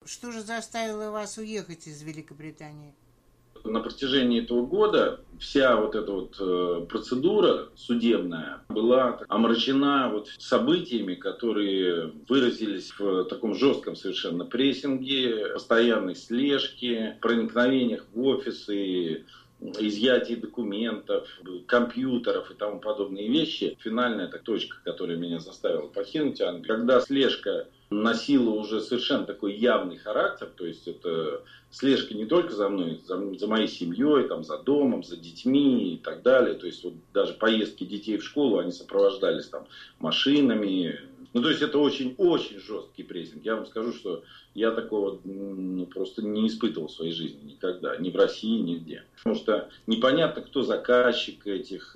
Что же заставило вас уехать из Великобритании? На протяжении этого года вся вот эта процедура судебная была омрачена событиями, которые выразились в таком жестком совершенно прессинге, постоянной слежке, проникновениях в офисы, изъятии документов, компьютеров и тому подобные вещи. Финальная точка, которая меня заставила покинуть Англию, когда слежка носила уже совершенно такой явный характер, то есть это слежка не только за мной, за моей семьей, там, за домом, за детьми и так далее. То есть даже поездки детей в школу, они сопровождались там машинами. Ну, то есть это очень-очень жесткий прессинг. Я вам скажу, что я такого просто не испытывал в своей жизни никогда, ни в России, нигде. Потому что непонятно, кто заказчик этих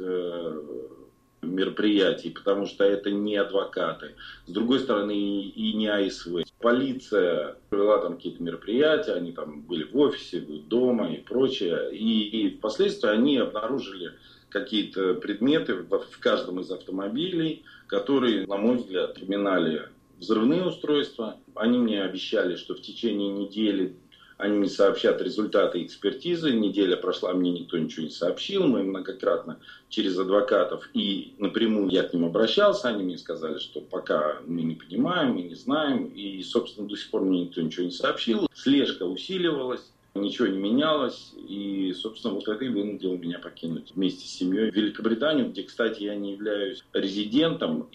мероприятий, потому что это не адвокаты. С другой стороны, и не АСВ. Полиция провела там какие-то мероприятия, они там были в офисе, дома и прочее. И впоследствии они обнаружили какие-то предметы в каждом из автомобилей, которые, на мой взгляд, напоминали взрывные устройства. Они мне обещали, что в течение недели они мне сообщат результаты экспертизы. Неделя прошла, мне никто ничего не сообщил. Мы многократно через адвокатов и напрямую я к ним обращался. Они мне сказали, что пока мы не понимаем, мы не знаем. И, собственно, до сих пор мне никто ничего не сообщил. Слежка усиливалась. Ничего не менялось, и, собственно, это и вынудило меня покинуть вместе с семьей Великобританию, где, кстати, я не являюсь резидентом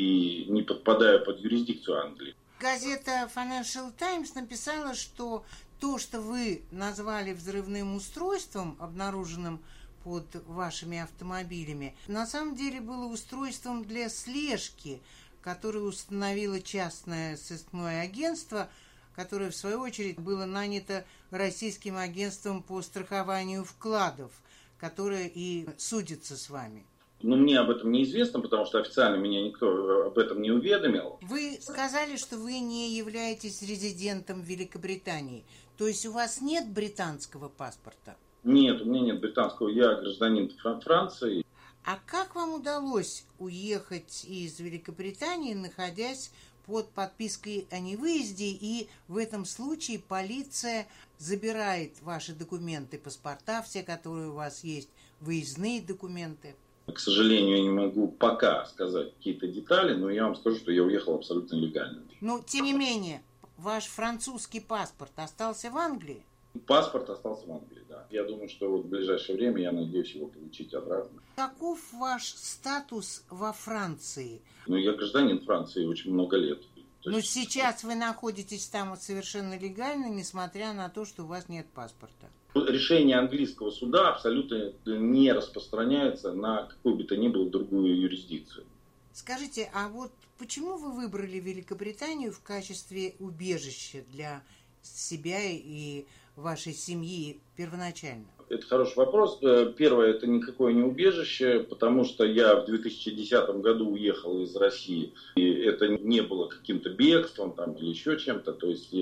и не подпадаю под юрисдикцию Англии. Газета Financial Times написала, что то, что вы назвали взрывным устройством, обнаруженным под вашими автомобилями, на самом деле было устройством для слежки, которое установило частное сыскное агентство, которое, в свою очередь, было нанято российским агентством по страхованию вкладов, которое и судится с вами. Но мне об этом неизвестно, потому что официально меня никто об этом не уведомил. Вы сказали, что вы не являетесь резидентом Великобритании. То есть у вас нет британского паспорта? Нет, у меня нет британского. Я гражданин Франции. А как вам удалось уехать из Великобритании, находясь под подпиской о невыезде, и в этом случае полиция забирает ваши документы, паспорта, все, которые у вас есть, выездные документы? К сожалению, я не могу пока сказать какие-то детали, но я вам скажу, что я уехал абсолютно легально. Но, тем не менее, ваш французский паспорт остался в Англии? Паспорт остался в Англии, да. Я думаю, что в ближайшее время я надеюсь его получить обратно. Каков ваш статус во Франции? Я гражданин Франции очень много лет. Но сейчас вы находитесь там совершенно легально, несмотря на то, что у вас нет паспорта. Решение английского суда абсолютно не распространяется на какую бы то ни было другую юрисдикцию. Скажите, а почему вы выбрали Великобританию в качестве убежища для себя и вашей семьи первоначально? Это хороший вопрос. Первое, это никакое не убежище, потому что я в 2010 году уехал из России. И это не было каким-то бегством или еще чем-то. То есть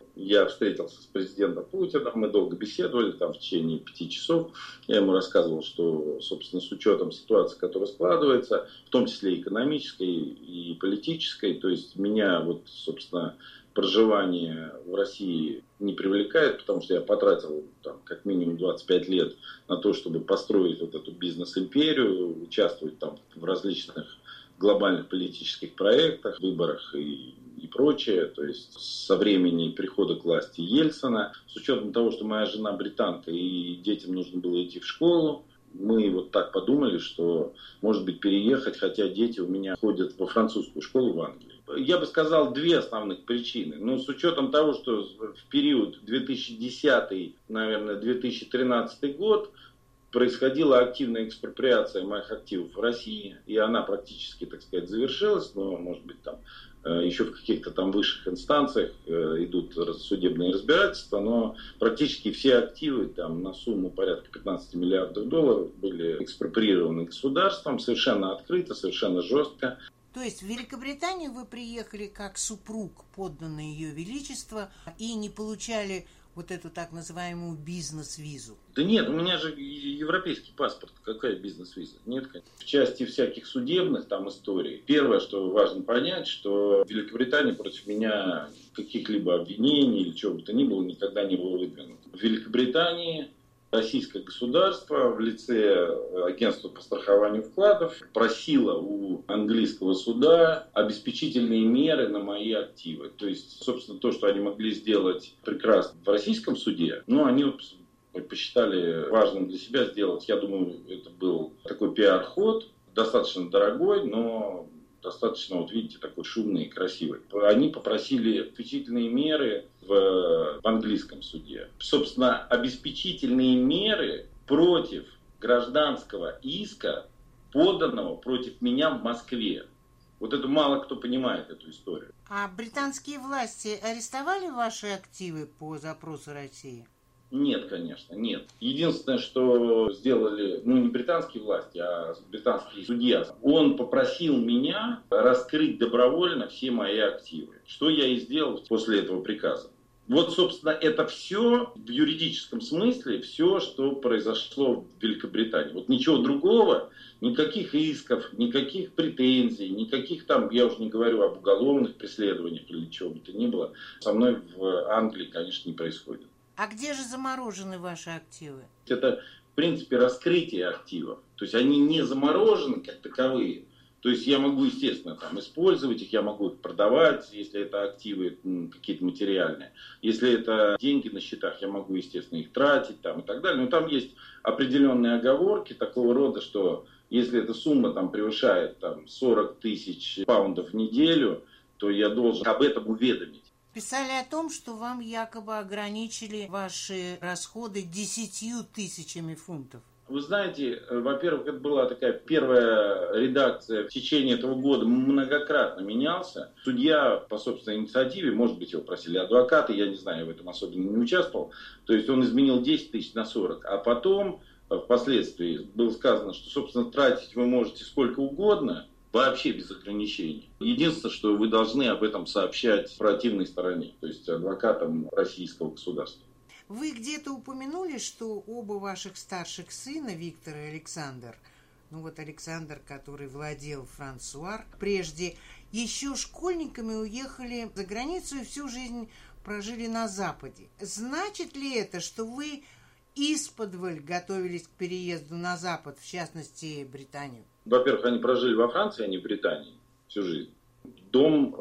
я встретился с президентом Путиным, мы долго беседовали, в течение 5 часов. Я ему рассказывал, что, собственно, с учетом ситуации, которая складывается, в том числе и экономической, и политической, то есть меня, собственно, проживание в России не привлекает, потому что я потратил как минимум 25 лет на то, чтобы построить эту бизнес-империю, участвовать в различных глобальных политических проектах, выборах и прочее. То есть со времени прихода к власти Ельцина, с учетом того, что моя жена британка и детям нужно было идти в школу, мы так подумали, что, может быть, переехать, хотя дети у меня ходят во французскую школу в Англии. Я бы сказал, 2 основных причины. С учетом того, что в период 2010, наверное, 2013 год происходила активная экспроприация моих активов в России, и она практически, так сказать, завершилась, но, может быть, еще в каких-то высших инстанциях идут судебные разбирательства, но практически все активы на сумму порядка 15 миллиардов долларов были экспроприированы государством совершенно открыто, совершенно жестко. То есть в Великобританию вы приехали как супруг, подданный Ее Величества, и не получали вот эту так называемую бизнес-визу? Да нет, у меня же европейский паспорт. Какая бизнес-виза? Нет, конечно. В части всяких судебных там историй. Первое, что важно понять, что в Великобритании против меня каких-либо обвинений или чего бы то ни было никогда не было выдвинуто. В Великобритании российское государство в лице агентства по страхованию вкладов просило у английского суда обеспечительные меры на мои активы. То есть, собственно, то, что они могли сделать прекрасно в российском суде, но они посчитали важным для себя сделать. Я думаю, это был такой пиар-ход, достаточно дорогой, но достаточно, вот видите, такой шумный и красивый. Они попросили обеспечительные меры в английском суде. Собственно, обеспечительные меры против гражданского иска, поданного против меня в Москве. Вот это мало кто понимает, эту историю. А британские власти арестовали ваши активы по запросу России? Нет, конечно, нет. Единственное, что сделали, не британские власти, а британский судья, он попросил меня раскрыть добровольно все мои активы. Что я и сделал после этого приказа. Вот, собственно, это все в юридическом смысле, все, что произошло в Великобритании. Вот ничего другого, никаких исков, никаких претензий, никаких там, я уже не говорю об уголовных преследованиях или чего бы то ни было, со мной в Англии, конечно, не происходит. А где же заморожены ваши активы? Это, в принципе, раскрытие активов. То есть они не заморожены как таковые. То есть я могу, естественно, там, использовать их, я могу их продавать, если это активы какие-то материальные. Если это деньги на счетах, я могу, естественно, их тратить там, и так далее. Но там есть определенные оговорки такого рода, что если эта сумма там, превышает там, 40 тысяч паундов в неделю, то я должен об этом уведомить. Писали о том, что вам якобы ограничили ваши расходы 10 тысячами фунтов. Вы знаете, во-первых, это была такая первая редакция в течение этого года, многократно менялся. Судья по собственной инициативе, может быть, его просили адвокаты, я не знаю, я в этом особенно не участвовал. То есть он изменил 10 тысяч на 40. А потом, впоследствии, было сказано, что, собственно, тратить вы можете сколько угодно, вообще без ограничений. Единственное, что вы должны об этом сообщать противной стороне, то есть адвокатам российского государства. Вы где-то упомянули, что оба ваших старших сына, Виктор и Александр, Александр, который владел Франсуар, прежде еще школьниками уехали за границу и всю жизнь прожили на Западе. Значит ли это, что вы исподволь готовились к переезду на Запад, в частности, Британию? Во-первых, они прожили во Франции, а не в Британии всю жизнь. Дом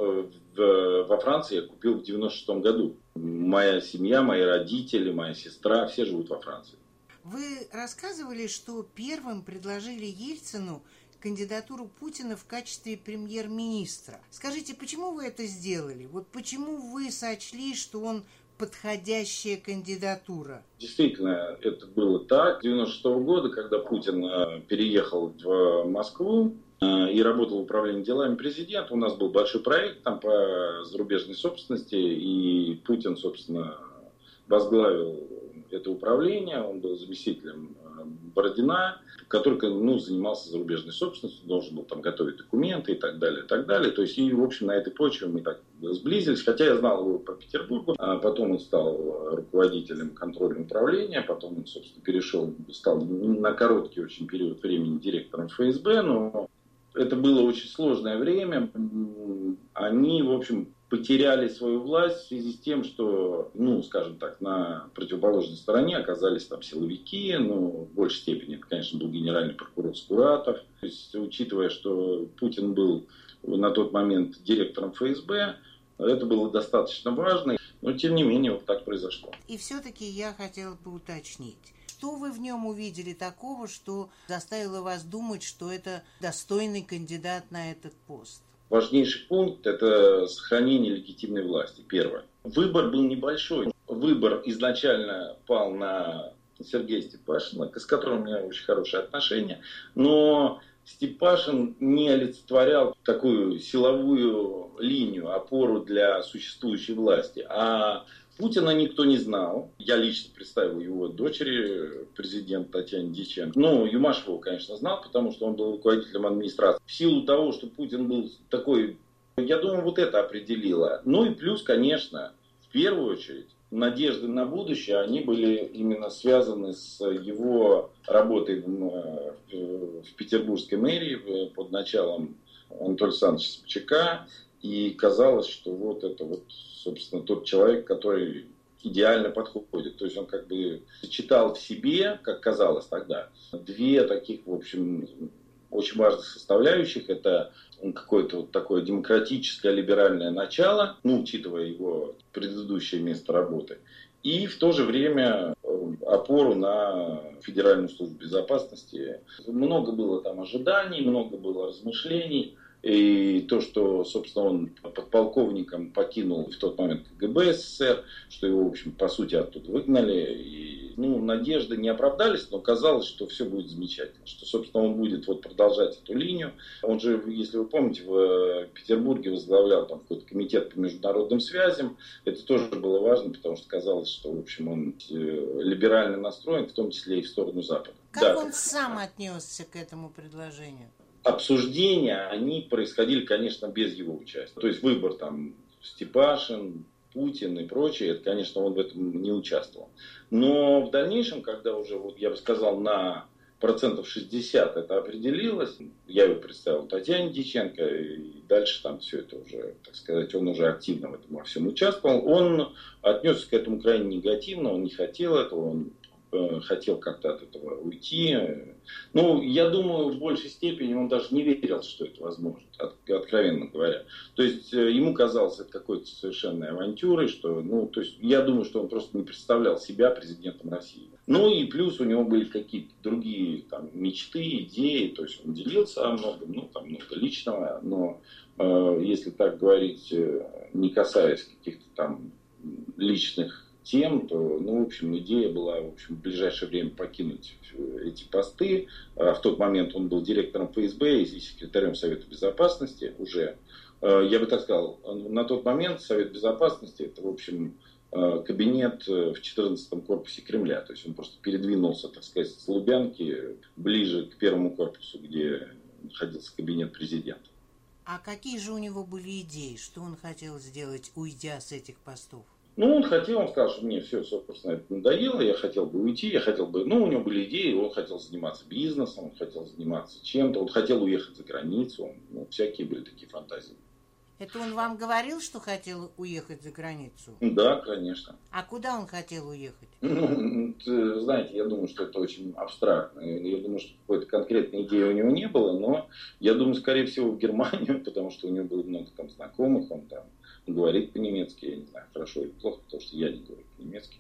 во Франции я купил в 96-м году. Моя семья, мои родители, моя сестра, все живут во Франции. Вы рассказывали, что первым предложили Ельцину кандидатуру Путина в качестве премьер-министра. Скажите, почему вы это сделали? Вот почему вы сочли, что он подходящая кандидатура? Действительно, это было так. С 96-го года, когда Путин переехал в Москву и работал в управлении делами президента, у нас был большой проект там по зарубежной собственности, и Путин, собственно, возглавил это управление, он был заместителем Бородина, который занимался зарубежной собственностью, должен был там готовить документы и так далее, и так далее. То есть, и, в общем, на этой почве мы так сблизились, хотя я знал его по Петербургу, а потом он стал руководителем контрольного управления, потом он, собственно, стал на короткий очень период времени директором ФСБ, но это было очень сложное время. Они, в общем, потеряли свою власть в связи с тем, что, скажем так, на противоположной стороне оказались там силовики, в большей степени это, конечно, был генеральный прокурор Скуратов. То есть, учитывая, что Путин был на тот момент директором ФСБ, это было достаточно важно, но тем не менее вот так произошло. И все-таки я хотела бы уточнить. Что вы в нем увидели такого, что заставило вас думать, что это достойный кандидат на этот пост? Важнейший пункт – это сохранение легитимной власти. Первое. Выбор был небольшой. Выбор изначально пал на Сергея Степашина, с которым у меня очень хорошие отношения. Но Степашин не олицетворял такую силовую линию, опору для существующей власти. А Путина никто не знал. Я лично представил его дочери, президент Татьяне Дьяченко. Юмашев его, конечно, знал, потому что он был руководителем администрации. В силу того, что Путин был такой, я думаю, вот это определило. И плюс, конечно, В первую очередь, надежды на будущее, они были именно связаны с его работой в петербургской мэрии под началом Анатолия Александровича Собчака. И казалось, что вот это вот, собственно, тот человек, который идеально подходит. То есть он как бы сочетал в себе, как казалось тогда, две таких, в общем, очень важных составляющих. Это какое-то вот такое демократическое, либеральное начало, ну, учитывая его предыдущее место работы, и в то же время опору на Федеральную службу безопасности. Много было там ожиданий, много было размышлений. И то, что, собственно, он подполковником покинул в тот момент КГБ СССР, что его, в общем, по сути, оттуда выгнали. И, надежды не оправдались, но казалось, что все будет замечательно. Что, собственно, он будет вот продолжать эту линию. Он же, если вы помните, в Петербурге возглавлял там какой-то комитет по международным связям. Это тоже было важно, потому что казалось, что, в общем, он либерально настроен, в том числе и в сторону Запада. Как он сам отнесся к этому предложению? Обсуждения, они происходили, конечно, без его участия. То есть выбор там Степашин, Путин и прочее, это, конечно, он в этом не участвовал. Но в дальнейшем, когда уже, вот я бы сказал, на 60% это определилось, я его представил Татьяне Дьяченко, и дальше там все это уже, так сказать, он уже активно в этом во всем участвовал. Он отнесся к этому крайне негативно, он не хотел этого, он хотел как-то от этого уйти. Я думаю, в большей степени он даже не верил, что это возможно, откровенно говоря. То есть ему казалось это какой-то совершенной авантюрой, что, то есть я думаю, что он просто не представлял себя президентом России. И плюс у него были какие-то другие там мечты, идеи, то есть он делился о многом, там много личного, но если так говорить, не касаясь каких-то там личных тем, то, в общем, идея была, в общем, в ближайшее время покинуть эти посты. В тот момент он был директором ФСБ и секретарем Совета Безопасности уже. Я бы так сказал, на тот момент Совет Безопасности, это, в общем, кабинет в 14-м корпусе Кремля. То есть он просто передвинулся, так сказать, с Лубянки ближе к первому корпусу, где находился кабинет президента. А какие же у него были идеи? Что он хотел сделать, уйдя с этих постов? Он сказал, что мне все, собственно, это надоело, я хотел бы уйти, у него были идеи, он хотел заниматься бизнесом, он хотел заниматься чем-то, он хотел уехать за границу, всякие были такие фантазии. Это он вам говорил, что хотел уехать за границу? Да, конечно. А куда он хотел уехать? Знаете, я думаю, что это очень абстрактно. Я думаю, что какой-то конкретной идеи у него не было, но я думаю, скорее всего, в Германию, потому что у него было много там знакомых, он там говорит по-немецки, я не знаю, хорошо или плохо, потому что я не говорю по-немецки.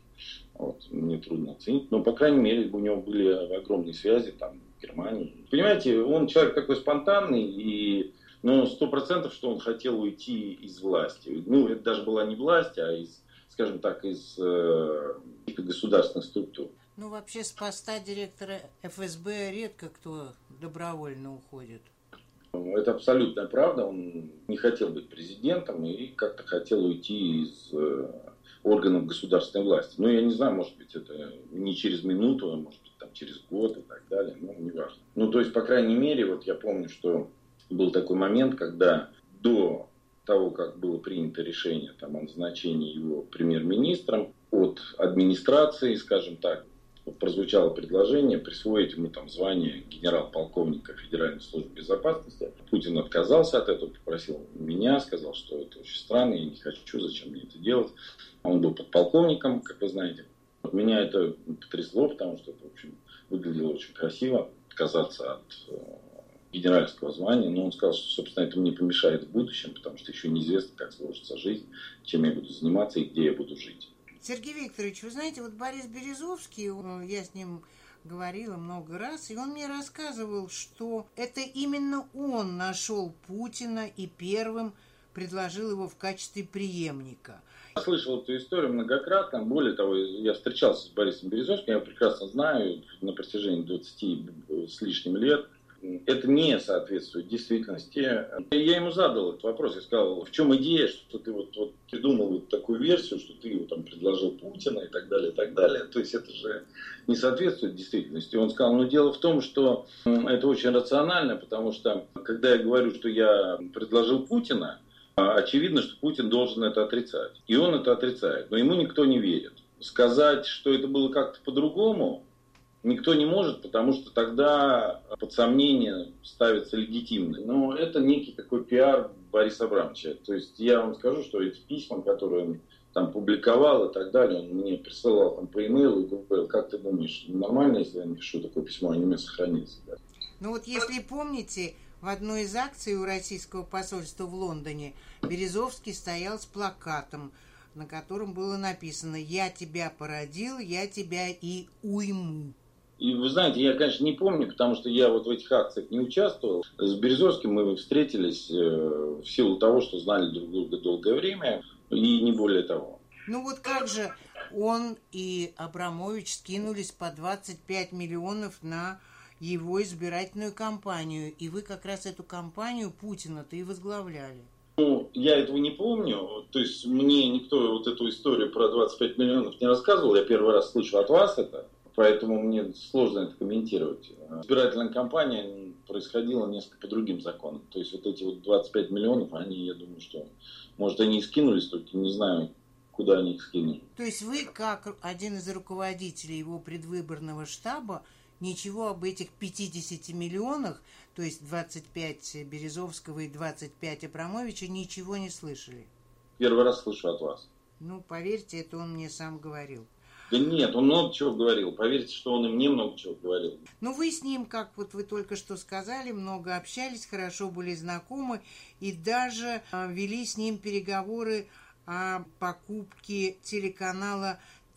Мне трудно оценить. Но, по крайней мере, у него были огромные связи там в Германии. Понимаете, он человек такой спонтанный, и 100%, что он хотел уйти из власти. Это даже была не власть, а из, скажем так, из каких-то государственных структур. Вообще с поста директора ФСБ редко кто добровольно уходит. Это абсолютная правда. Он не хотел быть президентом и как-то хотел уйти из органов государственной власти. Я не знаю, может быть, это не через минуту, а может быть, там, через год и так далее. Неважно. То есть, по крайней мере, я помню, что был такой момент, когда до того, как было принято решение о назначении его премьер-министром, от администрации, скажем так, прозвучало предложение присвоить ему звание генерал-полковника Федеральной службы безопасности. Путин отказался от этого, попросил меня, сказал, что это очень странно, я не хочу, зачем мне это делать. Он был подполковником, как вы знаете. Меня это потрясло, потому что это, в общем, выглядело очень красиво, отказаться от генеральского звания, но он сказал, что, собственно, это мне помешает в будущем, потому что еще неизвестно, как сложится жизнь, чем я буду заниматься и где я буду жить. Сергей Викторович, вы знаете, Борис Березовский, я с ним говорила много раз, и он мне рассказывал, что это именно он нашел Путина и первым предложил его в качестве преемника. Я слышал эту историю многократно. Более того, я встречался с Борисом Березовским, я его прекрасно знаю на протяжении 20 с лишним лет. Это не соответствует действительности. Я ему задал этот вопрос, я сказал, в чем идея, что ты придумал такую версию, что ты его предложил Путина и так далее, и так далее. То есть это же не соответствует действительности. Он сказал, дело в том, что это очень рационально, потому что когда я говорю, что я предложил Путина, Очевидно, что Путин должен это отрицать. И он это отрицает. Но ему никто не верит. Сказать, что это было как-то по-другому, никто не может, потому что тогда под сомнение ставится легитимность. Но это некий такой пиар Бориса Абрамовича. То есть я вам скажу, что эти письма, которые он там публиковал и так далее, он мне присылал там по имейлу и говорил: как ты думаешь, нормально, если я напишу такое письмо, они у меня сохранятся? Да? Ну вот если помните, в одной из акций у российского посольства в Лондоне Березовский стоял с плакатом, на котором было написано: «Я тебя породил, я тебя и уйму». И вы знаете, я, конечно, не помню, потому что я вот в этих акциях не участвовал. С Березовским мы встретились в силу того, что знали друг друга долгое время, и не более того. Ну вот как же он и Абрамович скинулись по 25 миллионов на его избирательную кампанию, и вы как раз эту кампанию Путина-то и возглавляли. Ну, я этого не помню, то есть мне никто вот эту историю про 25 миллионов не рассказывал, я первый раз слышу от вас это. Поэтому мне сложно это комментировать. Избирательная кампания происходила несколько по другим законам. То есть вот эти вот 25 миллионов, они, я думаю, что, может, они и скинулись, только не знаю, куда они их скинули. То есть вы, как один из руководителей его предвыборного штаба, ничего об этих 50 миллионах, то есть 25 Березовского и 25 Абрамовича, ничего не слышали? Первый раз слышу от вас. Ну, поверьте, это он мне сам говорил. Да нет, он много чего говорил. Поверьте, что он и мне много чего говорил. Ну, вы с ним, как вот вы только что сказали, много общались, хорошо были знакомы и даже вели с ним переговоры о покупке телеканала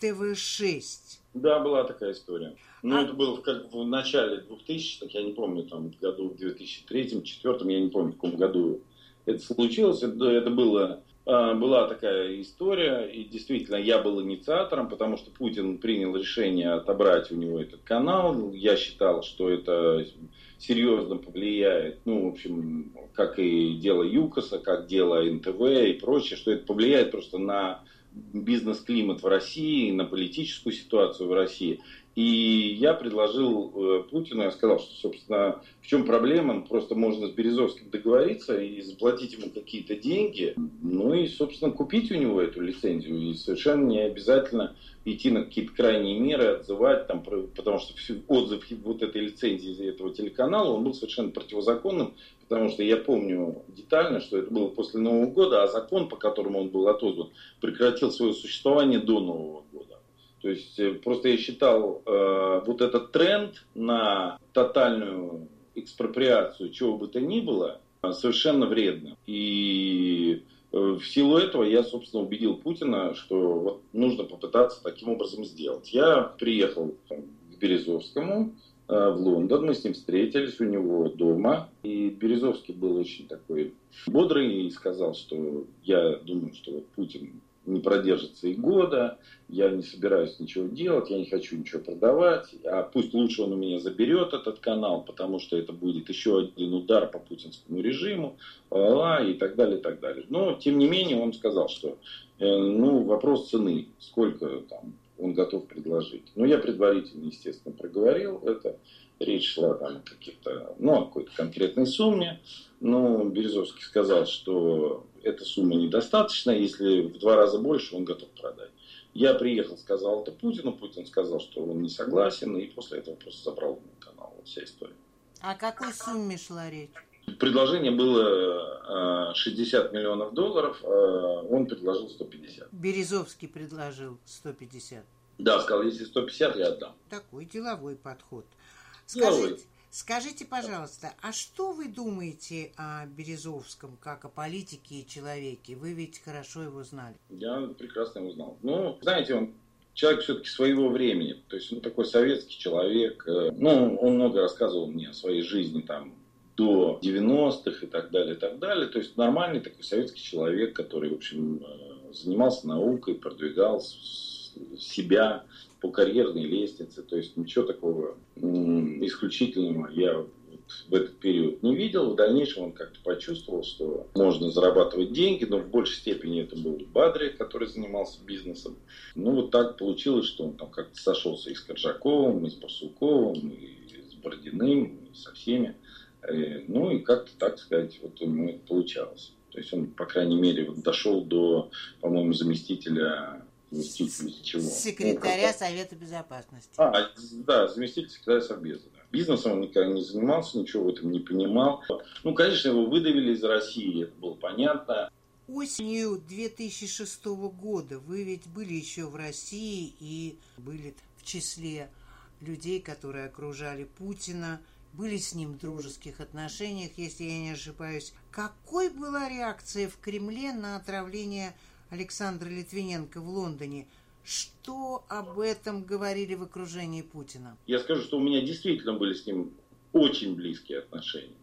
ТВ-6. Да, была такая история. Ну, это было как в начале 2000-х, я не помню, там, в году в 2003-2004, я не помню, в каком году это случилось. Это было... Была такая история, и действительно я был инициатором, потому что Путин принял решение отобрать у него этот канал. Я считал, что это серьезно повлияет, ну, в общем, как и дело ЮКОСа, как дело НТВ и прочее, что это повлияет просто на бизнес-климат в России, на политическую ситуацию в России. И я предложил Путину, я сказал, что, собственно, в чем проблема, просто можно с Березовским договориться и заплатить ему какие-то деньги, ну и, собственно, купить у него эту лицензию. И совершенно не обязательно идти на какие-то крайние меры, отзывать, там, потому что отзыв вот этой лицензии этого телеканала, он был совершенно противозаконным, потому что я помню детально, что это было после Нового года, а закон, по которому он был отозван, прекратил свое существование до Нового года. То есть просто я считал вот этот тренд на тотальную экспроприацию чего бы то ни было совершенно вредным. И в силу этого я, собственно, убедил Путина, что вот нужно попытаться таким образом сделать. Я приехал к Березовскому в Лондон, мы с ним встретились у него дома. И Березовский был очень такой бодрый и сказал, что я думаю, что вот Путин не продержится и года, я не собираюсь ничего делать, я не хочу ничего продавать, а пусть лучше он у меня заберет этот канал, потому что это будет еще один удар по путинскому режиму, и так далее, и так далее. Но, тем не менее, он сказал, что ну, вопрос цены, сколько там он готов предложить. Но я предварительно, естественно, проговорил это. Речь шла там о каких-то, ну, о какой-то конкретной сумме. Но Березовский сказал, что эта сумма недостаточна, если в 2 раза больше он готов продать. Я приехал, сказал это Путину, Путин сказал, что он не согласен, и после этого просто забрал мой канал. Вот вся история. О какой сумме шла речь? Предложение было 60 миллионов долларов, он предложил 150. Березовский предложил 150. Да, сказал, если 150, я отдам. Такой деловой подход. Деловой. Скажите, пожалуйста, а что вы думаете о Березовском, как о политике и человеке? Вы ведь хорошо его знали. Я прекрасно его знал. Ну, знаете, он человек все-таки своего времени. То есть он такой советский человек. Ну, он много рассказывал мне о своей жизни там до 90-х и так далее, и так далее. То есть нормальный такой советский человек, который, в общем, занимался наукой, продвигал себя по карьерной лестнице. То есть ничего такого исключительного я вот в этот период не видел. В дальнейшем он как-то почувствовал, что можно зарабатывать деньги, но в большей степени это был Бадри, который занимался бизнесом. Ну вот так получилось, что он там как-то сошелся и с Коржаковым, и с Барсуковым, и с Бородиным, и со всеми. Ну и как-то, так сказать, вот у него это получалось. То есть он, по крайней мере, вот дошел до, по-моему, заместителя чего? Секретаря Совета Безопасности. Да, заместитель секретаря Совбеза. Да. Бизнесом он никогда не занимался, ничего в этом не понимал. Ну, конечно, его выдавили из России, это было понятно. Осенью 2006 года вы ведь были еще в России и были в числе людей, которые окружали Путина, были с ним в дружеских отношениях, если я не ошибаюсь. Какой была реакция в Кремле на отравление Александра Литвиненко в Лондоне? Что об этом говорили в окружении Путина? Я скажу, что у меня действительно были с ним очень близкие отношения.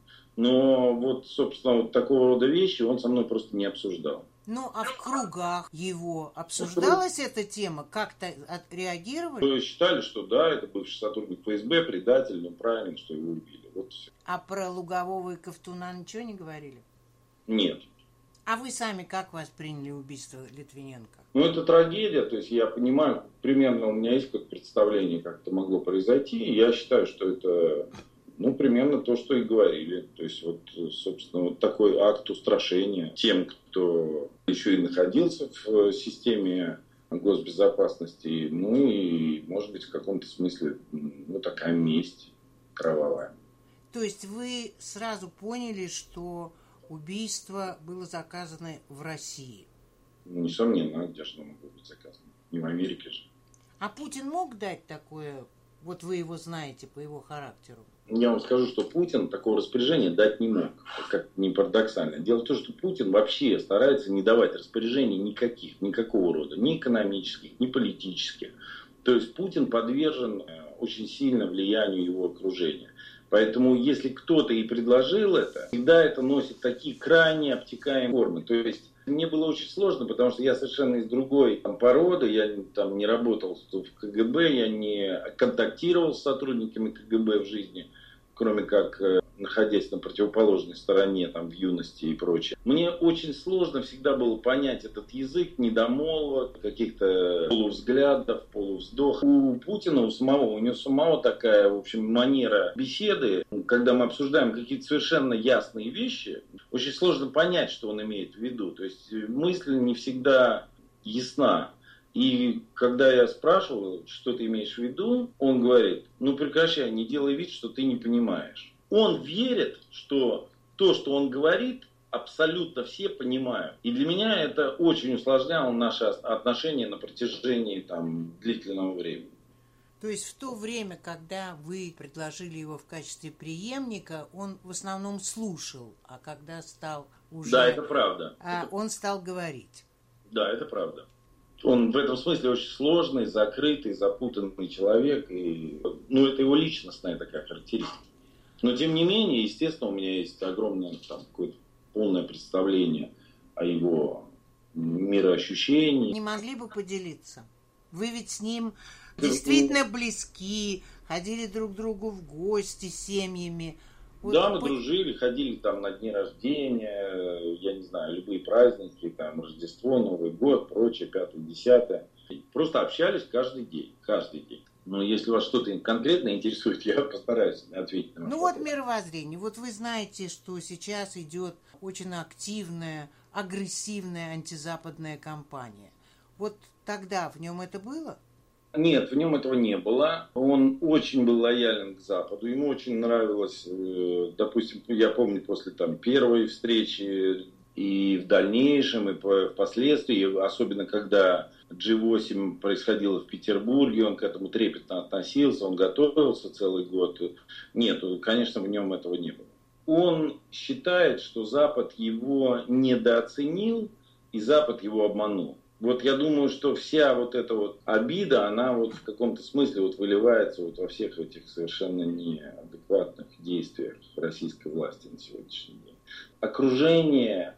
Но вот, собственно, вот такого рода вещи он со мной просто не обсуждал. Ну, а в кругах его обсуждалась эта тема? Как-то отреагировали? Считали, что да, это бывший сотрудник ФСБ, предатель, ну правильно, что его убили. Вот все. А про Лугового и Ковтуна ничего не говорили? Нет. А вы сами как восприняли убийство Литвиненко? Ну, это трагедия, то есть я понимаю, примерно у меня есть какое-то представление, как это могло произойти, и я считаю, что это, ну, примерно то, что и говорили. То есть, вот, собственно, вот такой акт устрашения тем, кто еще и находился в системе госбезопасности, ну, и, может быть, в каком-то смысле, ну, такая месть кровавая. То есть вы сразу поняли, что убийство было заказано в России? Несомненно, где же оно могло быть заказано? Не в Америке же. А Путин мог дать такое, вот вы его знаете по его характеру? Я вам скажу, что Путин такого распоряжения дать не мог, как ни парадоксально. Дело в том, что Путин вообще старается не давать распоряжений никакого рода, ни экономических, ни политических. То есть Путин подвержен очень сильно влиянию его окружения. Поэтому, если кто-то и предложил это, всегда это носит такие крайне обтекаемые формы. То есть, мне было очень сложно, потому что я совершенно из другой породы, я там не работал в КГБ, я не контактировал с сотрудниками КГБ в жизни, кроме как находясь на противоположной стороне, там, в юности и прочее. Мне очень сложно всегда было понять этот язык недомолвок, каких-то полувзглядов, полувздохов. У Путина, у него самого такая, в общем, манера беседы. Когда мы обсуждаем какие-то совершенно ясные вещи, очень сложно понять, что он имеет в виду. То есть мысль не всегда ясна. И когда я спрашивал, что ты имеешь в виду, он говорит, ну прекращай, не делай вид, что ты не понимаешь. Он верит, что то, что он говорит, абсолютно все понимают. И для меня это очень усложняло наши отношения на протяжении длительного времени. То есть в то время, когда вы предложили его в качестве преемника, он в основном слушал, а когда стал уже... Да, это правда. Он стал говорить. Да, это правда. Он в этом смысле очень сложный, закрытый, запутанный человек. И, это его личностная такая характеристика. Но тем не менее, естественно, у меня есть огромное какое-то полное представление о его мироощущении. Не могли бы поделиться? Вы ведь с ним действительно близки, ходили друг к другу в гости с семьями. Да, мы дружили, ходили на дни рождения, я не знаю, любые праздники, Рождество, Новый год, прочее, 5-10. Просто общались каждый день. Но если вас что-то конкретно интересует, я постараюсь ответить на вопрос. Вот мировоззрение. Вот вы знаете, что сейчас идет очень активная, агрессивная антизападная кампания. Вот тогда в нем это было? Нет, в нем этого не было. Он очень был лоялен к Западу. Ему очень нравилось, допустим, я помню после первой встречи и в дальнейшем, и впоследствии, особенно когда G8 происходило в Петербурге, он к этому трепетно относился, он готовился целый год. Нет, конечно, в нем этого не было. Он считает, что Запад его недооценил, и Запад его обманул. Вот я думаю, что вся эта обида, она в каком-то смысле выливается во всех этих совершенно неадекватных действиях российской власти на сегодняшний день. Окружение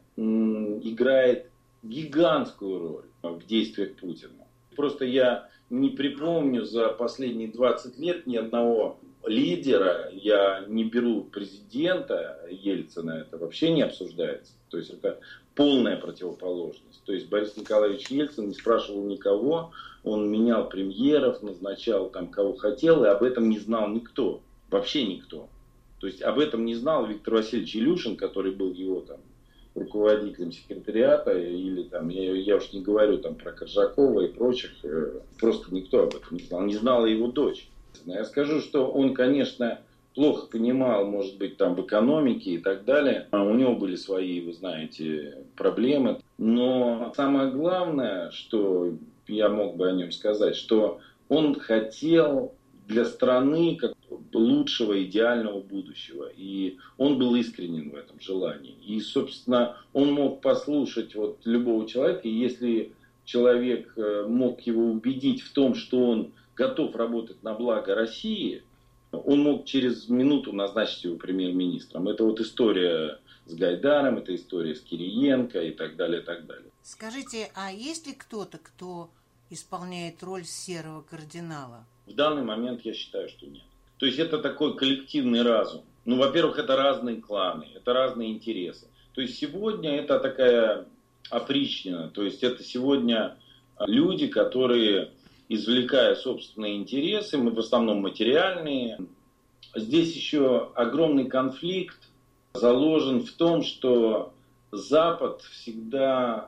играет гигантскую роль в действиях Путина. Просто я не припомню за последние 20 лет ни одного лидера, я не беру президента Ельцина, это вообще не обсуждается. То есть это полная противоположность. То есть Борис Николаевич Ельцин не спрашивал никого, он менял премьеров, назначал кого хотел, и об этом не знал никто, вообще никто. То есть об этом не знал Виктор Васильевич Илюшин, который был его руководителем секретариата, или там, я уж не говорю там про Коржакова и прочих, просто никто об этом не знал. Не знала его дочь. Я скажу, что он, конечно, плохо понимал, может быть, там в экономике и так далее. У него были свои, вы знаете, проблемы. Но самое главное, что я мог бы о нем сказать, что он хотел для страны как лучшего, идеального будущего. И он был искренен в этом желании. И, собственно, он мог послушать вот любого человека, и если человек мог его убедить в том, что он готов работать на благо России, он мог через минуту назначить его премьер-министром. Это вот история с Гайдаром, это история с Кириенко и так далее, и так далее. Скажите, а есть ли кто-то, кто исполняет роль серого кардинала? В данный момент я считаю, что нет. То есть это такой коллективный разум. Ну, во-первых, это разные кланы, это разные интересы. То есть сегодня это такая опричнина. То есть это сегодня люди, которые, извлекая собственные интересы, в основном материальные. Здесь еще огромный конфликт заложен в том, что Запад всегда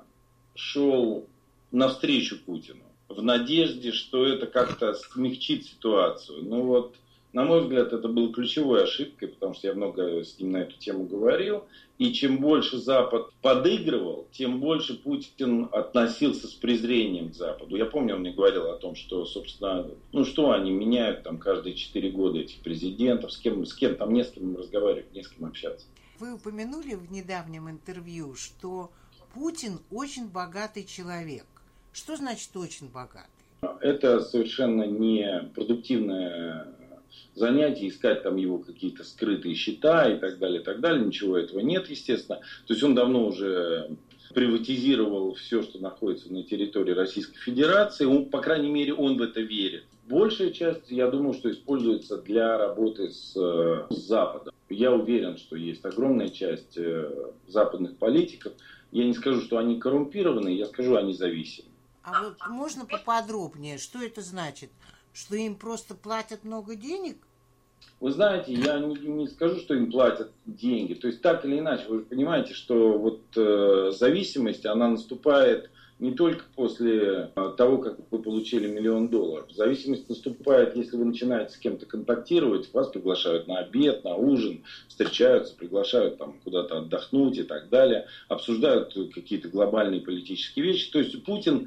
шел навстречу Путину в надежде, что это как-то смягчит ситуацию. Но вот, на мой взгляд, это было ключевой ошибкой, потому что я много с ним на эту тему говорил. И чем больше Запад подыгрывал, тем больше Путин относился с презрением к Западу. Я помню, он мне говорил о том, что, собственно, ну что они меняют там каждые 4 года этих президентов, с кем там не с кем разговаривать, не с кем общаться. Вы упомянули в недавнем интервью, что Путин очень богатый человек. Что значит очень богатый? Это совершенно не продуктивное занятие, искать там его какие-то скрытые счета и так далее, и так далее. Ничего этого нет, естественно. То есть он давно уже приватизировал все, что находится на территории Российской Федерации. Он, по крайней мере, он в это верит. Большая часть, я думаю, что используется для работы с Западом. Я уверен, что есть огромная часть западных политиков. Я не скажу, что они коррумпированы, я скажу, они зависимы. А вот можно поподробнее, что это значит? Что им просто платят много денег? Вы знаете, я не скажу, что им платят деньги. То есть так или иначе, вы же понимаете, что вот зависимость, она наступает не только после того, как вы получили $1 миллион. Зависимость наступает, если вы начинаете с кем-то контактировать, вас приглашают на обед, на ужин, встречаются, приглашают там куда-то отдохнуть и так далее, обсуждают какие-то глобальные политические вещи. То есть Путин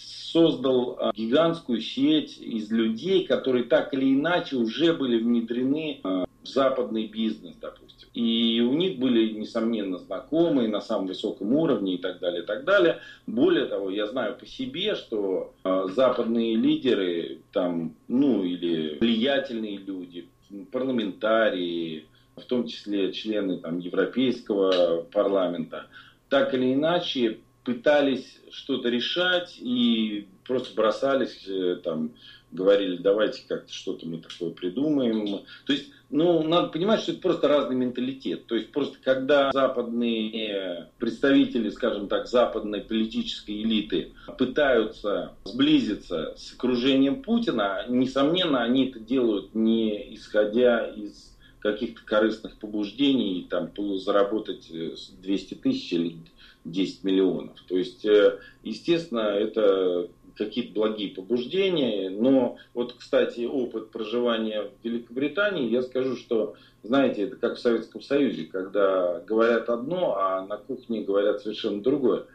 создал гигантскую сеть из людей, которые так или иначе уже были внедрены в западный бизнес, допустим. И у них были, несомненно, знакомые на самом высоком уровне и так далее, и так далее. Более того, я знаю по себе, что западные лидеры, там, ну или влиятельные люди, парламентарии, в том числе члены там, Европейского парламента, так или иначе пытались что-то решать и просто бросались, там, говорили, давайте как-то что-то мы такое придумаем. То есть, ну, надо понимать, что это просто разный менталитет. То есть, просто когда западные представители, скажем так, западной политической элиты пытаются сблизиться с окружением Путина, несомненно, они это делают не исходя из каких-то корыстных побуждений, там, заработать 200 тысяч или 10 миллионов. То есть, естественно, это какие-то благие побуждения. Но вот, кстати, опыт проживания в Великобритании, я скажу, что, знаете, это как в Советском Союзе, когда говорят одно, а на кухне говорят совершенно другое.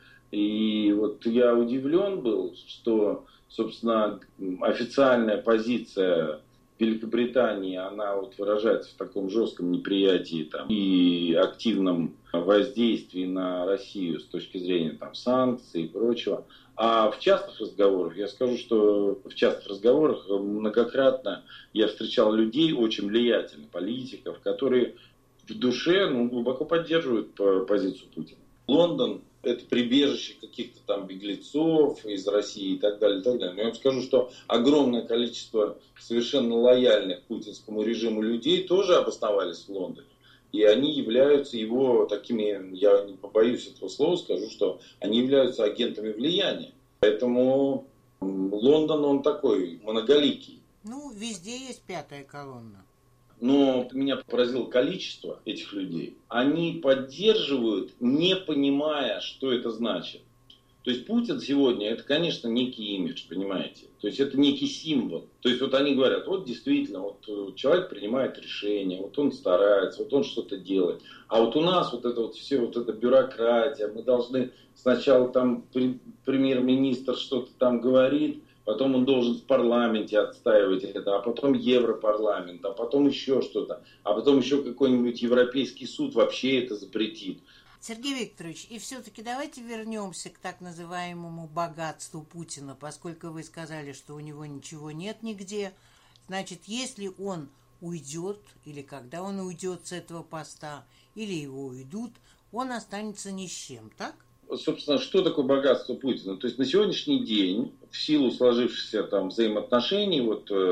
И вот я удивлен был, что, собственно, официальная позиция Великобритании, она вот выражается в таком жестком неприятии там, и активном воздействии на Россию с точки зрения там, санкций и прочего. А в частных разговорах, я скажу, что в частных разговорах многократно я встречал людей, очень влиятельных политиков, которые в душе глубоко поддерживают позицию Путина. Лондон – это прибежище каких-то там беглецов из России и так далее, и так далее. Но я вам скажу, что огромное количество совершенно лояльных путинскому режиму людей тоже обосновались в Лондоне. И они являются его такими, я не побоюсь этого слова, скажу, что они являются агентами влияния. Поэтому Лондон, он такой многоликий. Ну, везде есть пятая колонна. Но меня поразило количество этих людей. Они поддерживают, не понимая, что это значит. То есть Путин сегодня, это, конечно, некий имидж, понимаете? То есть это некий символ. То есть вот они говорят, вот действительно, вот человек принимает решения, вот он старается, вот он что-то делает. А вот у нас вот это вот все, вот эта бюрократия, мы должны сначала там премьер-министр что-то там говорит, потом он должен в парламенте отстаивать это, а потом Европарламент, а потом еще что-то, а потом еще какой-нибудь Европейский суд вообще это запретит. Сергей Викторович, и все-таки давайте вернемся к так называемому богатству Путина, поскольку вы сказали, что у него ничего нет нигде. Значит, если он уйдет, или когда он уйдет с этого поста, или его уйдут, он останется ни с чем, так? Собственно, что такое богатство Путина? То есть на сегодняшний день, в силу сложившихся там взаимоотношений,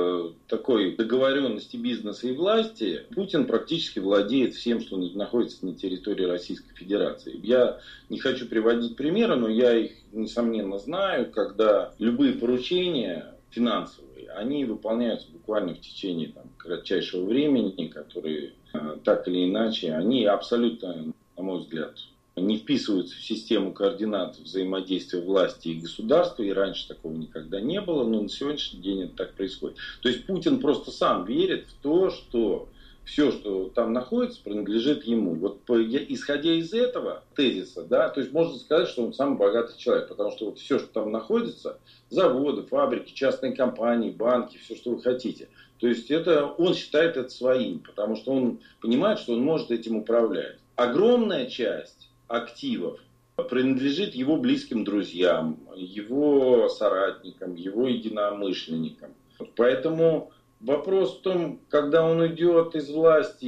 такой договоренности бизнеса и власти, Путин практически владеет всем, что находится на территории Российской Федерации. Я не хочу приводить примеры, но я их, несомненно, знаю, когда любые поручения финансовые, они выполняются буквально в течение кратчайшего времени, которые так или иначе, они абсолютно, на мой взгляд, не вписываются в систему координат взаимодействия власти и государства, и раньше такого никогда не было, но на сегодняшний день это так происходит. То есть Путин просто сам верит в то, что все, что там находится, принадлежит ему. Вот исходя из этого тезиса, да, то есть можно сказать, что он самый богатый человек, потому что вот все, что там находится, заводы, фабрики, частные компании, банки, все, что вы хотите, то есть он считает это своим, потому что он понимает, что он может этим управлять. Огромная часть активов принадлежит его близким друзьям, его соратникам, его единомышленникам. Поэтому вопрос в том, когда он уйдет из власти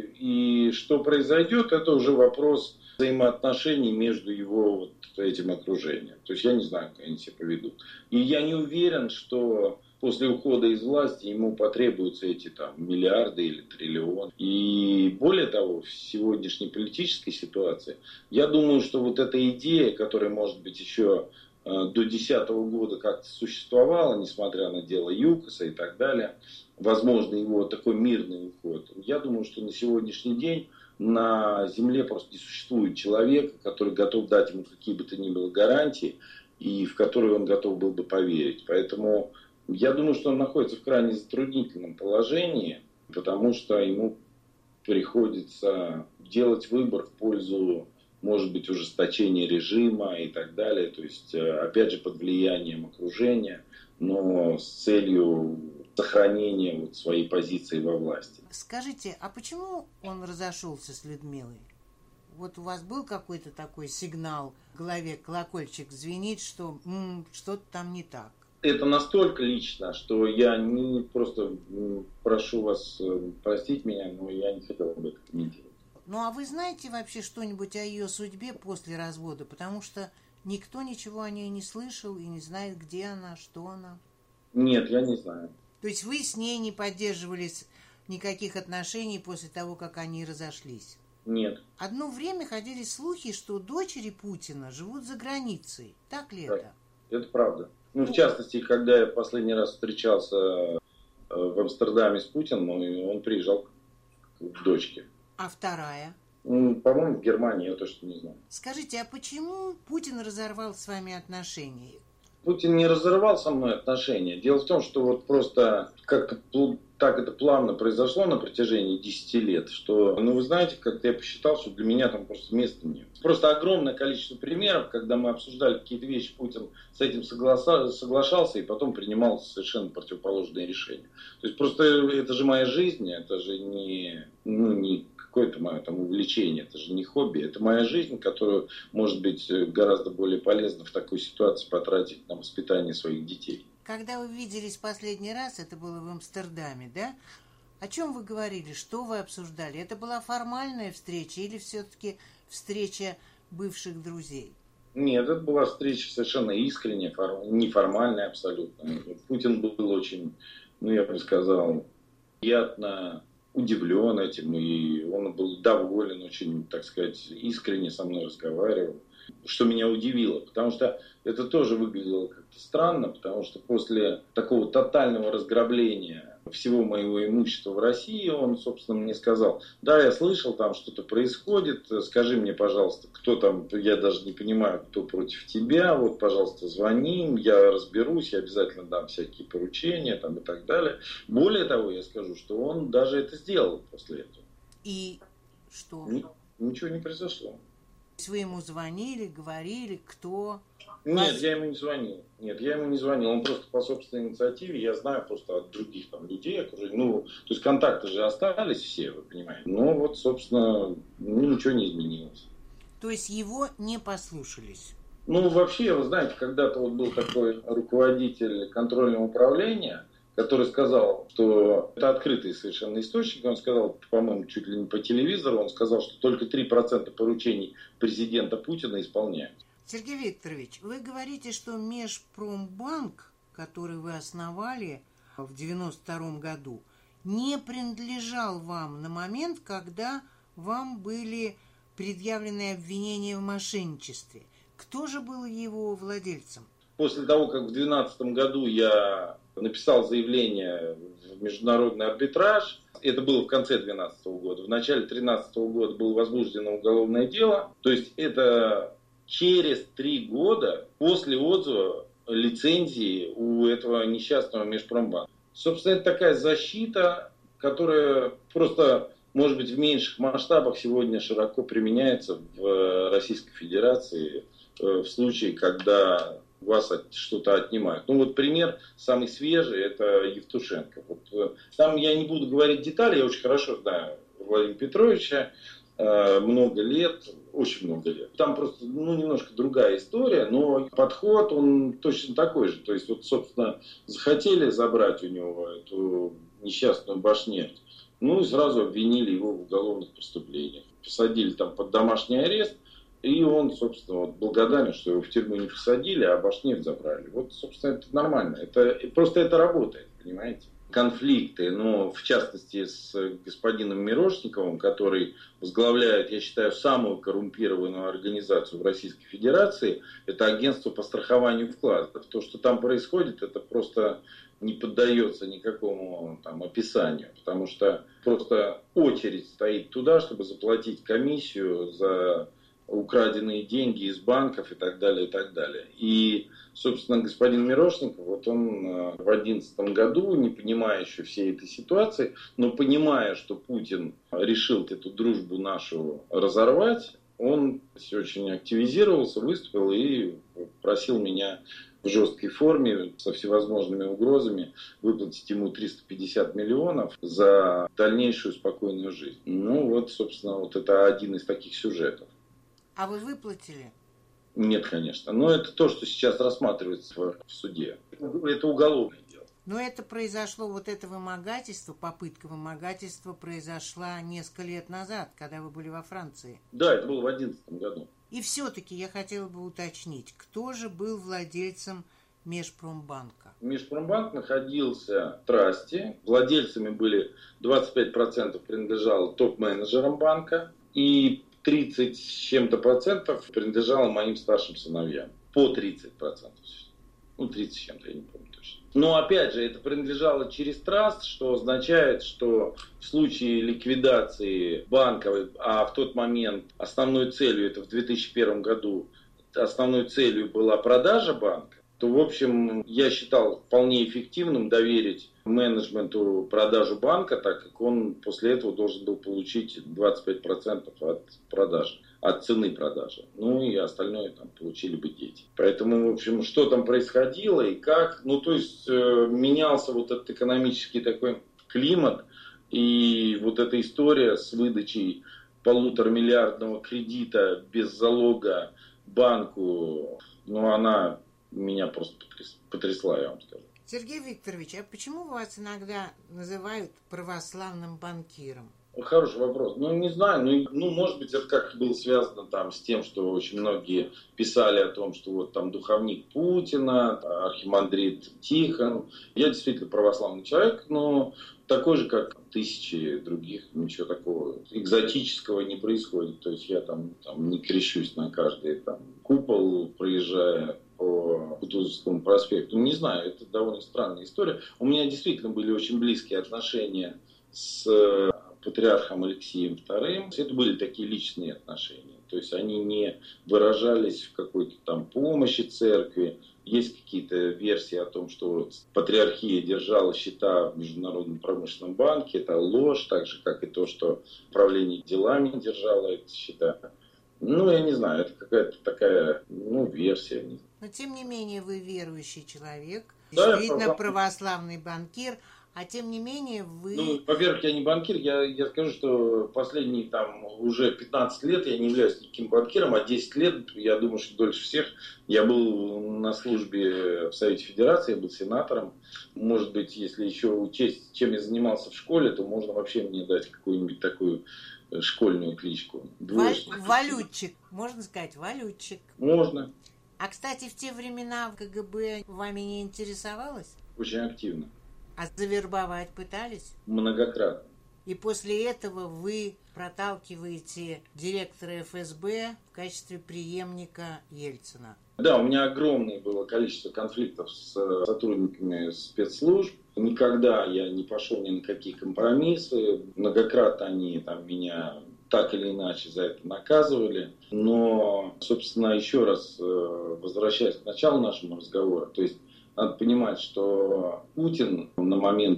и что произойдет, это уже вопрос взаимоотношений между его этим окружением. То есть я не знаю, как они себя поведут. И я не уверен, что после ухода из власти ему потребуются эти миллиарды или триллионы. И более того, в сегодняшней политической ситуации, я думаю, что вот эта идея, которая, может быть, еще до 2010 года как-то существовала, несмотря на дело ЮКОСа и так далее, возможно, его такой мирный уход, я думаю, что на сегодняшний день на Земле просто не существует человека, который готов дать ему какие бы то ни было гарантии, и в которые он готов был бы поверить. Поэтому я думаю, что он находится в крайне затруднительном положении, потому что ему приходится делать выбор в пользу, может быть, ужесточения режима и так далее. То есть, опять же, под влиянием окружения, но с целью сохранения своей позиции во власти. Скажите, а почему он разошелся с Людмилой? Вот у вас был какой-то такой сигнал в голове, колокольчик звенит, что что-то там не так? Это настолько лично, что я не просто прошу вас простить меня, но я не хотел об этом комментировать. Ну а вы знаете вообще что-нибудь о ее судьбе после развода? Потому что никто ничего о ней не слышал и не знает, где она, что она. Нет, я не знаю. То есть вы с ней не поддерживали никаких отношений после того, как они разошлись? Нет. Одно время ходили слухи, что дочери Путина живут за границей. Так ли это? Это правда. В частности, когда я последний раз встречался в Амстердаме с Путиным, он приезжал к дочке. А вторая? По-моему, в Германии, я точно не знаю. Скажите, а почему Путин разорвал с вами отношения? Путин не разорвал со мной отношения. Дело в том, что просто как-то так это плавно произошло на протяжении 10 лет, что, вы знаете, как-то я посчитал, что для меня там просто места нет. Просто огромное количество примеров, когда мы обсуждали какие-то вещи, Путин с этим соглашался и потом принимал совершенно противоположные решения. То есть просто это же моя жизнь, это же не какое-то мое увлечение, это же не хобби, это моя жизнь, которую, может быть, гораздо более полезно в такой ситуации потратить на воспитание своих детей. Когда вы виделись последний раз, это было в Амстердаме, да? О чем вы говорили, что вы обсуждали? Это была формальная встреча или все-таки встреча бывших друзей? Нет, это была встреча совершенно искренняя, неформальная абсолютно. Путин был очень, я бы сказал, приятно удивлен этим, и он был доволен, очень, так сказать, искренне со мной разговаривал. что меня удивило, потому что это тоже выглядело как-то странно, потому что после такого тотального разграбления всего моего имущества в России, он, собственно, мне сказал: да, я слышал, там что-то происходит, скажи мне, пожалуйста, кто там, я даже не понимаю, кто против тебя, вот, пожалуйста, звони, я разберусь, я обязательно дам всякие поручения, там, и так далее. Более того, я скажу, что он даже это сделал после этого. И что? Ничего не произошло. Вы ему звонили, говорили, кто? Нет, я ему не звонил. Он просто по собственной инициативе, я знаю просто от других там людей, то есть контакты же остались все, вы понимаете. Но вот, собственно, ничего не изменилось. То есть его не послушались? Вообще, вы знаете, когда-то вот был такой руководитель контрольного управления, который сказал, что это открытый совершенно источник, он сказал, по-моему, чуть ли не по телевизору, он сказал, что только 3% поручений президента Путина исполняются. Сергей Викторович, вы говорите, что Межпромбанк, который вы основали в 1992 году, не принадлежал вам на момент, когда вам были предъявлены обвинения в мошенничестве. Кто же был его владельцем? После того, как в 2012 году я написал заявление в международный арбитраж, это было в конце 2012 года, в начале 2013 года было возбуждено уголовное дело, то есть это через 3 года после отзыва лицензии у этого несчастного Межпромбанка. Собственно, это такая защита, которая просто, может быть, в меньших масштабах сегодня широко применяется в Российской Федерации в случае, когда у вас что-то отнимают. Пример самый свежий, это Евтушенко. Там я не буду говорить детали, я очень хорошо знаю Владимира Петровича, много лет, очень много лет. Там просто немножко другая история, но подход, он точно такой же. То есть, собственно, захотели забрать у него эту несчастную Башнефть, и сразу обвинили его в уголовных преступлениях. Посадили там под домашний арест, и он, собственно, благодарен, что его в тюрьму не посадили, а Башнефть забрали. Собственно, это нормально. Просто это работает, понимаете? Конфликты, в частности, с господином Мирошниковым, который возглавляет, я считаю, самую коррумпированную организацию в Российской Федерации, это агентство по страхованию вкладов. То, что там происходит, это просто не поддается никакому описанию, потому что просто очередь стоит туда, чтобы заплатить комиссию за украденные деньги из банков и так далее, и так далее. И, собственно, господин Мирошников, он в 2011 году, не понимая еще всей этой ситуации, но понимая, что Путин решил эту дружбу нашу разорвать, он очень активизировался, выступил и просил меня в жесткой форме, со всевозможными угрозами, выплатить ему 350 миллионов за дальнейшую спокойную жизнь. Собственно, это один из таких сюжетов. А вы выплатили? Нет, конечно. Но это то, что сейчас рассматривается в суде. Это уголовное дело. Но это произошло, это вымогательство, попытка вымогательства произошла несколько лет назад, когда вы были во Франции. Да, это было в 2011 году. И все-таки я хотела бы уточнить, кто же был владельцем Межпромбанка? Межпромбанк находился в трасте. Владельцами были 25% принадлежало топ-менеджерам банка. И 30 с чем-то процентов принадлежало моим старшим сыновьям. По 30%. 30 с чем-то, я не помню точно. Но опять же, это принадлежало через траст, что означает, что в случае ликвидации банка, а в тот момент основной целью, это в 2001 году, основной целью была продажа банка, то, в общем, я считал вполне эффективным доверить менеджменту продажу банка, так как он после этого должен был получить 25% от продажи, от цены продажи. И остальное получили бы дети. Поэтому, в общем, что там происходило и как, менялся этот экономический такой климат, и эта история с выдачей 1,5-миллиардного кредита без залога банку, она меня просто потрясла, я вам скажу. Сергей Викторович, а почему вас иногда называют православным банкиром? Хороший вопрос. Ну, не знаю, может быть, это как было связано там с тем, что очень многие писали о том, что вот там духовник Путина, архимандрит Тихон. Я действительно православный человек, но такой же, как тысячи других, ничего такого экзотического не происходит. То есть я там не крещусь на каждый там купол, проезжая по Кутузовскому проспекту. Не знаю, это довольно странная история. У меня действительно были очень близкие отношения с патриархом Алексеем II. Это были такие личные отношения. То есть они не выражались в какой-то там помощи церкви. Есть какие-то версии о том, что патриархия держала счета в Международном промышленном банке. Это ложь, так же, как и то, что управление делами держало эти счета. Ну, я не знаю, это какая-то такая, версия. Но, тем не менее, вы верующий человек, Да, действительно православный банкир, а тем не менее вы... Ну, во-первых, я не банкир, я скажу, что последние там уже 15 лет я не являюсь никаким банкиром, а 10 лет, я думаю, что дольше всех я был на службе в Совете Федерации, я был сенатором. Может быть, если еще учесть, чем я занимался в школе, то можно вообще мне дать какую-нибудь такую школьную кличку. Валютчик, можно сказать, валютчик. Можно. А, кстати, в те времена КГБ вами не интересовалось? Очень активно. А завербовать пытались? Многократно. И после этого вы проталкиваете директора ФСБ в качестве преемника Ельцина. Да, у меня огромное было количество конфликтов с сотрудниками спецслужб. Никогда я не пошел ни на какие компромиссы. Многократно они меня так или иначе за это наказывали. Но, собственно, еще раз возвращаясь к началу нашего разговора, то есть надо понимать, что Путин на момент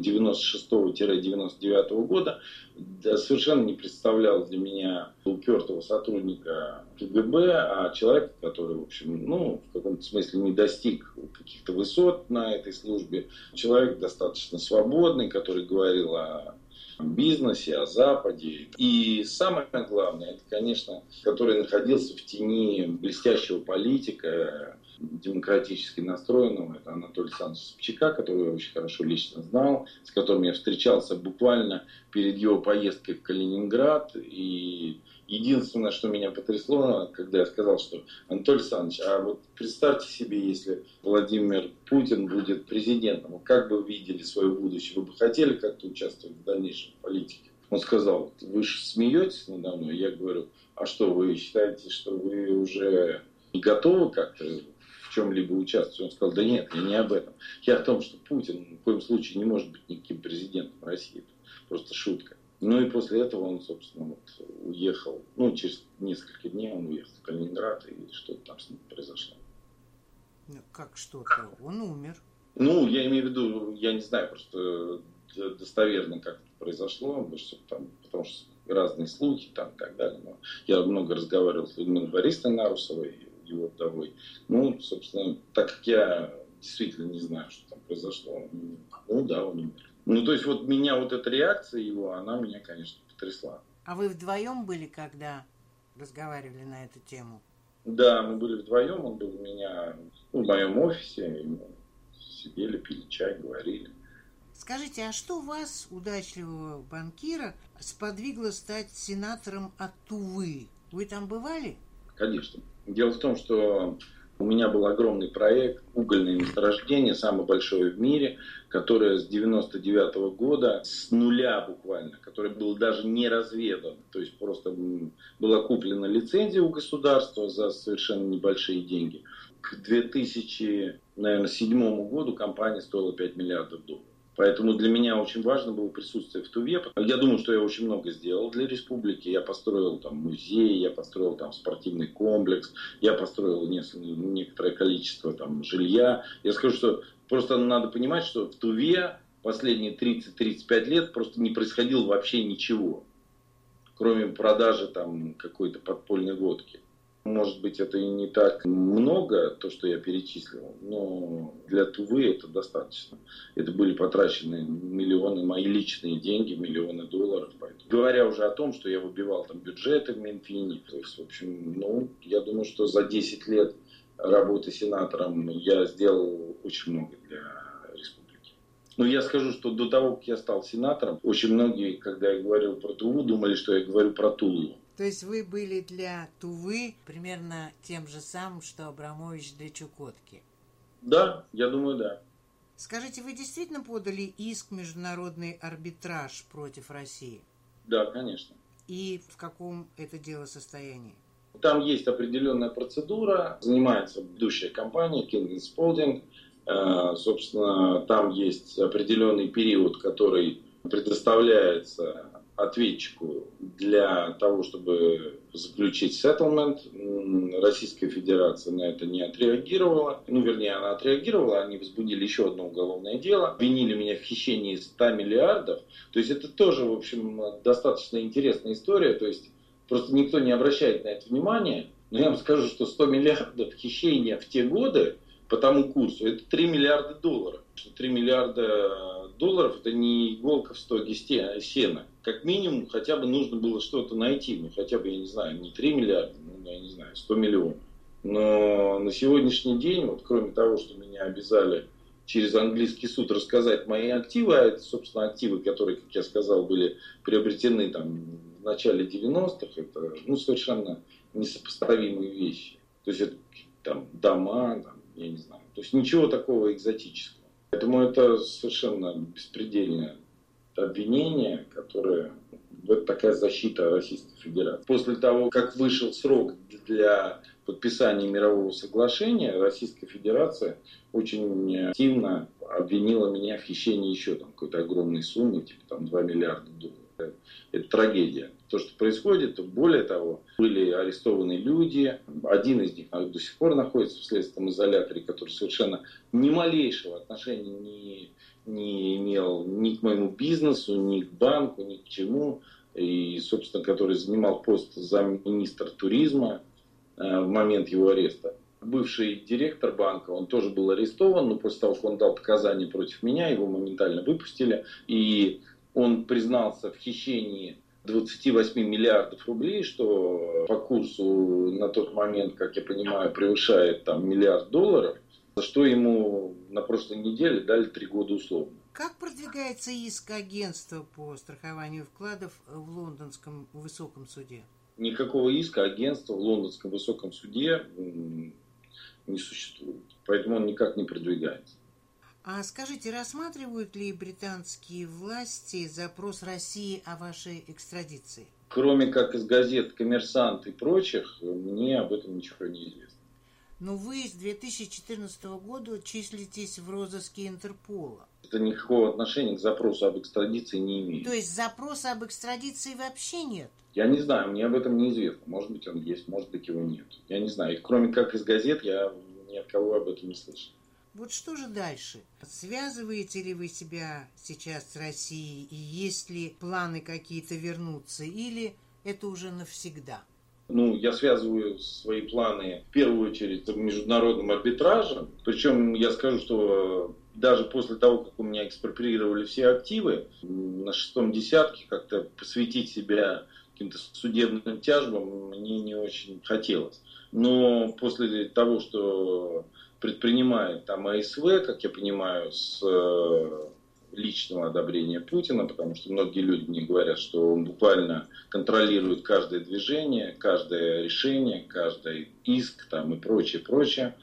96-99 года совершенно не представлял для меня упертого сотрудника КГБ, а человека, который, в общем, в каком-то смысле не достиг каких-то высот на этой службе. Человек достаточно свободный, который говорил о бизнесе, о Западе. И самое главное, это, конечно, который находился в тени блестящего политика, демократически настроенного, это Анатолий Александрович Собчака, которого я очень хорошо лично знал, с которым я встречался буквально перед его поездкой в Калининград. И единственное, что меня потрясло, когда я сказал, что Анатолий Александрович, а вот представьте себе, если Владимир Путин будет президентом, как бы вы видели свое будущее, вы бы хотели как-то участвовать в дальнейшей политике? Он сказал, вы же смеетесь надо мной? Я говорю, а что, вы считаете, что вы уже не готовы как-то в чем-либо участвовать? Он сказал, да нет, я не об этом. Я о том, что Путин ни в коем случае не может быть никаким президентом России. Это просто шутка. Ну и после этого он, собственно, уехал. Через несколько дней он уехал в Калининград, и что-то там с ним произошло. Как что-то? Он умер. Я имею в виду, я не знаю просто достоверно, как это произошло, потому что разные слухи там и так далее. Но я много разговаривал с Людмилой Борисовной Нарусовой, его вдовой. Собственно, так как я действительно не знаю, что там произошло, да, он умер. То есть меня эта реакция его, она меня, конечно, потрясла. А вы вдвоем были, когда разговаривали на эту тему? Да, мы были вдвоем, он был у меня в моем офисе, и мы сидели, пили чай, говорили. Скажите, а что вас, удачливого банкира, сподвигло стать сенатором от Тувы? Вы там бывали? Конечно. Дело в том, что у меня был огромный проект «Угольное месторождение», самое большое в мире, которое с 99 года, с нуля буквально, которое было даже не разведано. То есть просто была куплена лицензия у государства за совершенно небольшие деньги. К 2007 году компания стоила $5 миллиардов. Поэтому для меня очень важно было присутствие в Туве. Я думаю, что я очень много сделал для республики. Я построил там музей, я построил там спортивный комплекс, я построил некоторое количество там жилья. Я скажу, что просто надо понимать, что в Туве последние 30-35 лет просто не происходило вообще ничего, кроме продажи там какой-то подпольной водки. Может быть, это и не так много, то, что я перечислил, но для Тувы это достаточно. Это были потрачены миллионы, мои личные деньги, миллионы долларов. Поэтому. Говоря уже о том, что я выбивал там бюджеты в Минфине. То есть, в общем, я думаю, что за 10 лет работы сенатором я сделал очень много для республики. Но я скажу, что до того, как я стал сенатором, очень многие, когда я говорил про Туву, думали, что я говорю про Тулу. То есть вы были для Тувы примерно тем же самым, что Абрамович для Чукотки? Да, я думаю, да. Скажите, вы действительно подали иск в международный арбитраж против России? Да, конечно. И в каком это дело состоянии? Там есть определенная процедура, занимается ведущая компания King Spalding. Собственно, там есть определенный период, который предоставляется ответчику для того, чтобы заключить settlement. Российская Федерация на это не отреагировала. Вернее, она отреагировала, они возбудили еще одно уголовное дело. Обвинили меня в хищении 100 миллиардов. То есть это тоже, в общем, достаточно интересная история. То есть просто никто не обращает на это внимания. Но я вам скажу, что 100 миллиардов хищения в те годы по тому курсу, это 3 миллиарда долларов. 3 миллиарда долларов это не иголка в стоге сена. Как минимум, хотя бы нужно было что-то найти. Ну, хотя бы, я не знаю, не 3 миллиарда, я не знаю, 100 миллионов. Но на сегодняшний день, вот кроме того, что меня обязали через английский суд рассказать мои активы, а это, собственно, активы, которые, как я сказал, были приобретены там в начале 90-х, это совершенно несопоставимые вещи. То есть это там дома, там, я не знаю. То есть ничего такого экзотического. Поэтому это совершенно беспредельное обвинение, которое... Вот такая защита Российской Федерации. После того, как вышел срок для подписания мирового соглашения, Российская Федерация очень активно обвинила меня в хищении еще там какой-то огромной суммы, типа там 2 миллиарда долларов. Это трагедия. То, что происходит, более того, были арестованы люди. Один из них до сих пор находится в следственном изоляторе, который совершенно ни малейшего отношения не имел ни к моему бизнесу, ни к банку, ни к чему. И, собственно, который занимал пост замминистра туризма в момент его ареста. Бывший директор банка, он тоже был арестован, но после того, как он дал показания против меня, его моментально выпустили. И он признался в хищении 28 миллиардов рублей, что по курсу на тот момент, как я понимаю, превышает там миллиард долларов, за что ему на прошлой неделе дали 3 года условно. Как продвигается иск агентства по страхованию вкладов в лондонском высоком суде? Никакого иска агентства в лондонском высоком суде не существует. Поэтому он никак не продвигается. А скажите, рассматривают ли британские власти запрос России о вашей экстрадиции? Кроме как из газет «Коммерсант» и прочих, мне об этом ничего не известно. Но вы с 2014 года числитесь в розыске Интерпола. Это никакого отношения к запросу об экстрадиции не имеет. То есть запроса об экстрадиции вообще нет? Я не знаю, мне об этом неизвестно. Может быть, он есть, может быть, его нет. Я не знаю. И кроме как из газет, я ни от кого об этом не слышал. Вот что же дальше? Связываете ли вы себя сейчас с Россией? И есть ли планы какие-то вернуться? Или это уже навсегда? Я связываю свои планы в первую очередь с международным арбитражем. Причем я скажу, что даже после того, как у меня экспроприировали все активы, на 6-м десятке как-то посвятить себя каким-то судебным тяжбам мне не очень хотелось. Но после того, что предпринимает там АСВ, как я понимаю, с личного одобрения Путина, потому что многие люди мне говорят, что он буквально контролирует каждое движение, каждое решение, каждый иск там, и прочее, прочее.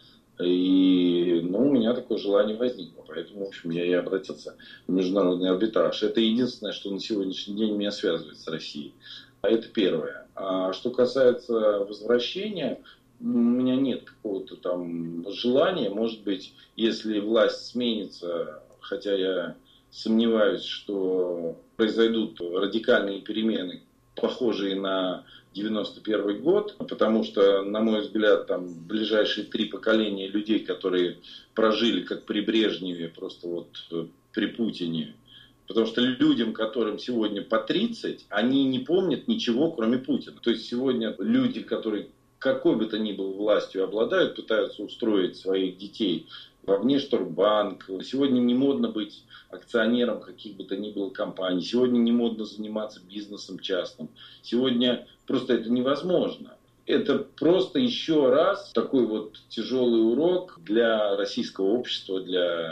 И у меня такое желание возникло. Поэтому, в общем, я и обратился в международный арбитраж. Это единственное, что на сегодняшний день меня связывает с Россией. Это первое. А что касается возвращения, у меня нет какого-то там желания. Может быть, если власть сменится, хотя я сомневаюсь, что произойдут радикальные перемены, похожие на 91 год, потому что, на мой взгляд, там ближайшие 3 поколения людей, которые прожили как при Брежневе, просто вот при Путине. Потому что людям, которым сегодня по 30, они не помнят ничего, кроме Путина. То есть сегодня люди, которые какой бы то ни было властью обладают, пытаются устроить своих детей во Внешторгбанк. Сегодня не модно быть акционером каких бы то ни было компаний. Сегодня не модно заниматься бизнесом частным. Сегодня просто это невозможно. Это просто еще раз такой вот тяжелый урок для российского общества, для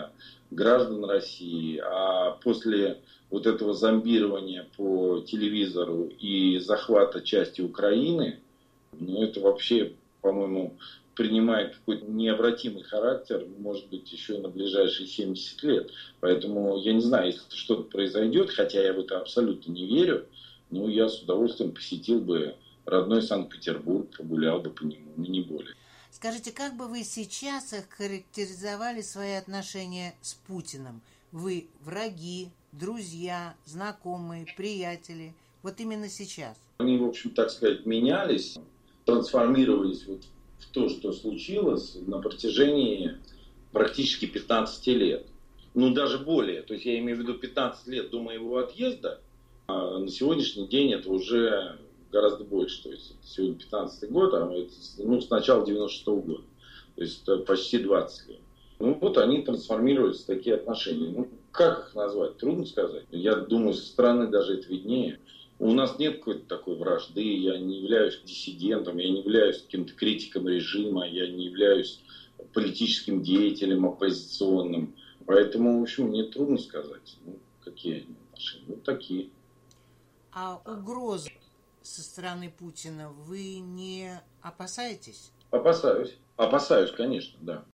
граждан России. А после вот этого зомбирования по телевизору и захвата части Украины, ну это вообще, по-моему, принимает какой-то необратимый характер, может быть, еще и на ближайшие 70 лет. Поэтому я не знаю, если что-то произойдет, хотя я в это абсолютно не верю, но я с удовольствием посетил бы родной Санкт-Петербург, погулял бы по нему, но не более. Скажите, как бы вы сейчас охарактеризовали свои отношения с Путиным? Вы враги, друзья, знакомые, приятели? Вот именно сейчас. Они, в общем, так сказать, менялись, трансформировались вот в то, что случилось на протяжении практически 15 лет. Ну, даже более. То есть я имею в виду 15 лет до моего отъезда. А на сегодняшний день это уже гораздо больше. То есть сегодня 15-й год, а это, ну, с начала 96-го года. То есть это почти 20 лет. Ну вот они трансформировались в такие отношения. Ну, как их назвать? Трудно сказать. Я думаю, со стороны даже это виднее. У нас нет какой-то такой вражды, я не являюсь диссидентом, я не являюсь каким-то критиком режима, я не являюсь политическим деятелем оппозиционным. Поэтому, в общем, мне трудно сказать, ну, какие они отношения. Вот такие. А угрозы со стороны Путина вы не опасаетесь? Опасаюсь. Опасаюсь, конечно, да.